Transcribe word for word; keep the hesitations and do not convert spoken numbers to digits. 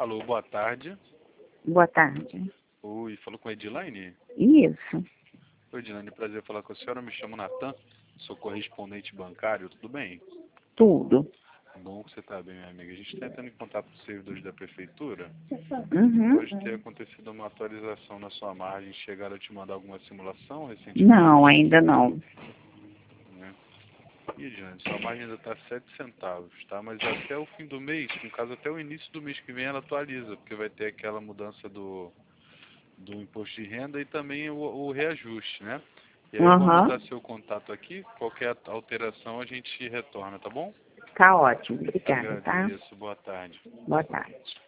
Alô, boa tarde. Boa tarde. Oi, falou com a Edilaine? Isso. Oi, Edilaine, prazer falar com a senhora. Me chamo Natan, sou correspondente bancário, tudo bem? Tudo. Bom que você está bem, minha amiga. A gente está entrando em contato com os servidores da prefeitura. Uhum. Pode ter acontecido uma atualização na sua margem. Chegaram a te mandar alguma simulação recentemente? Não, ainda não. Né? E, Edilaine, sua margem ainda está sete centavos, tá? Mas até o fim do mês, no caso até o início do mês que vem, ela atualiza, porque vai ter aquela mudança do... do imposto de renda e também o, o reajuste, né? E aí eu vou Aham. anotar seu contato aqui, qualquer alteração a gente retorna, tá bom? Tá ótimo. Obrigada, tá? Agradeço, boa tarde. Boa tarde.